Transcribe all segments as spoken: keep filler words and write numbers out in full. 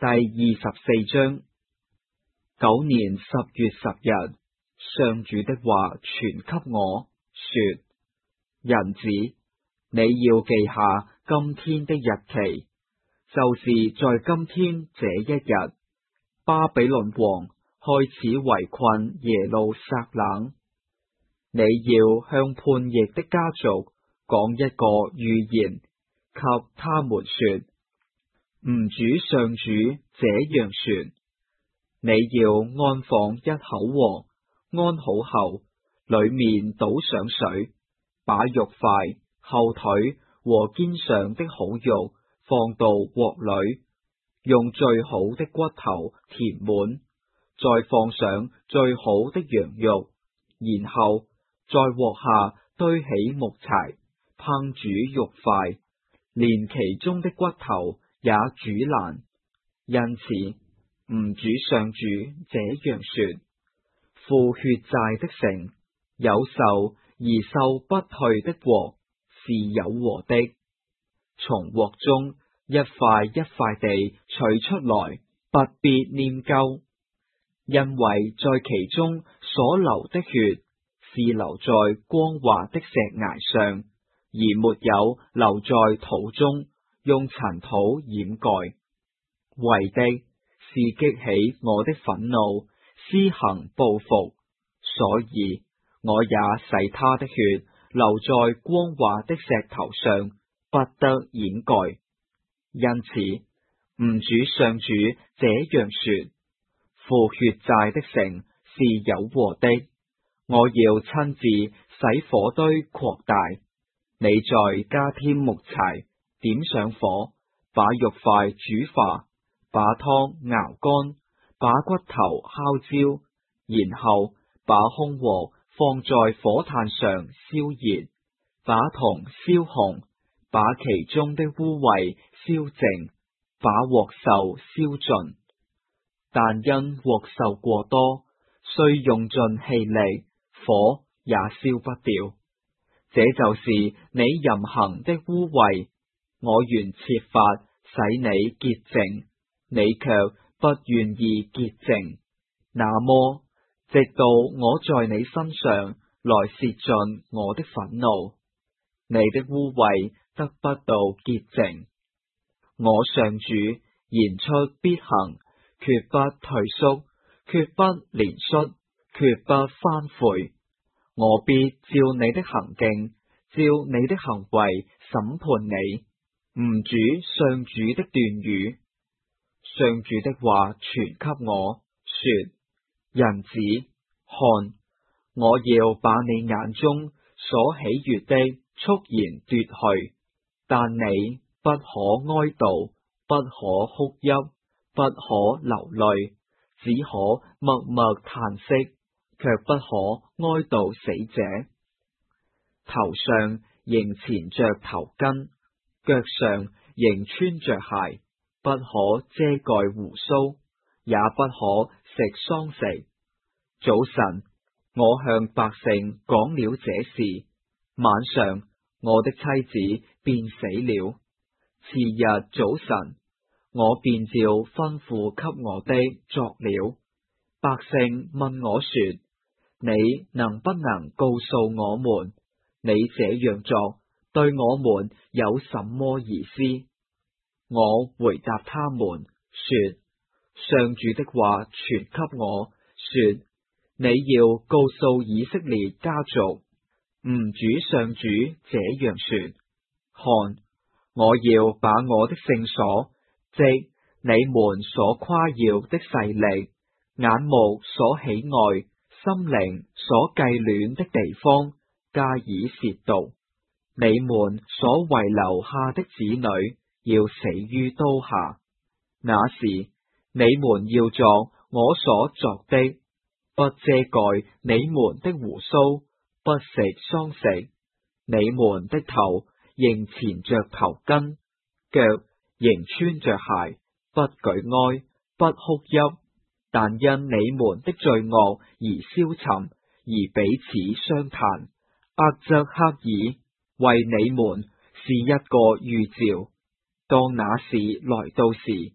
第二十四章。九年十月十日，上主的話傳給我，說：人子，你要記下今天的日期，就是在今天這一日，巴比倫王開始圍困耶路撒冷。你要向叛逆的家族講一個預言，給他們說：吾主上主這樣說，你要安放一口鍋，安好後，裏面倒上水，把肉塊、後腿和肩上的好肉放到鍋裏，用最好的骨頭填滿，再放上最好的羊肉，然後在鍋下堆起木柴，烹煮肉塊，連其中的骨頭也煮爛。因此，吾主上主這樣說：負血債的城，有鏽而鏽不去的鍋，是有禍的。從鍋中一塊一塊地取出來，不必拈鬮，因為在其中所流的血，是流在光滑的石崖上，而沒有流在土中，用塵土掩蓋，為的是激起我的憤怒，施行報復。所以我也使他的血流在光滑的石頭上，不得掩蓋。因此，吾主上主這樣說：負血債的城是有禍的，我要親自使火堆擴大。你再加添木柴，點上火，把肉塊煮化，把湯熬乾，把骨頭烤焦，然後把空鍋放在火炭上燒熱，把銅燒紅，把其中的污穢燒淨，把鑊鏽燒盡。但因鑊鏽過多，雖用盡氣力，火也燒不掉。這就是你淫行的污穢。我原設法使你潔淨，你卻不願意潔淨。那麼，直到我在你身上來洩盡我的憤怒，你的污穢得不到潔淨。我上主言出必行，決不退縮，決不憐恤，決不反悔。我必照你的行徑，照你的行為審判你。吾主上主的斷語。上主的話傳給我，說：人子，看，我要把你眼中所喜悅的速然奪去，但你不可哀悼，不可哭泣，不可流淚，只可默默嘆息，卻不可哀悼死者。頭上仍纏着頭巾，腳上仍穿着鞋，不可遮蓋鬍鬚，也不可食桑食。早晨，我向百姓講了這事，晚上，我的妻子便死了。次日早晨，我便照吩咐給我的作了。百姓問我說：你能不能告訴我們，你這樣做對我們有什麼意思？我回答他們說：上主的話傳給我，說，你要告訴以色列家族，吾主上主這樣說：看，我要把我的聖所，即你們所誇耀的勢力，眼目所喜愛，心靈所計戀的地方，加以褻瀆。你們所遺留下的子女要死於刀下。那時，你們要作我所作的，不遮蓋你們的鬍鬚，不食桑食。你們的頭仍纏着頭巾，腳仍穿着鞋，不舉哀，不哭泣，但因你們的罪惡而消沉，而彼此相談。厄則克爾為你們是一個預兆，當那時來到時，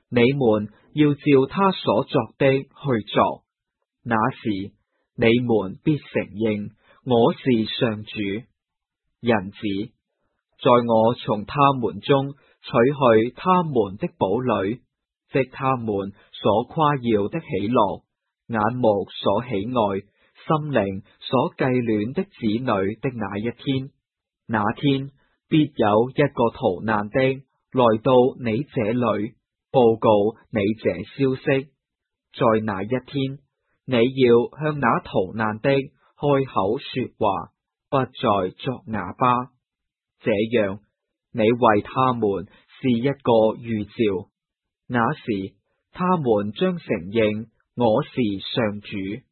你們要照他所作的去做，那時你們必承認我是上主。人子，在我從他們中取去他們的堡壘，即他們所誇耀的喜樂，眼目所喜愛，心靈所計戀的子女的那一天，那天必有一個逃難的來到你這裏，報告你這消息。在那一天，你要向那逃難的開口說話，不再作啞巴。這樣，你為他們是一個預兆，那時他們將承認我是上主。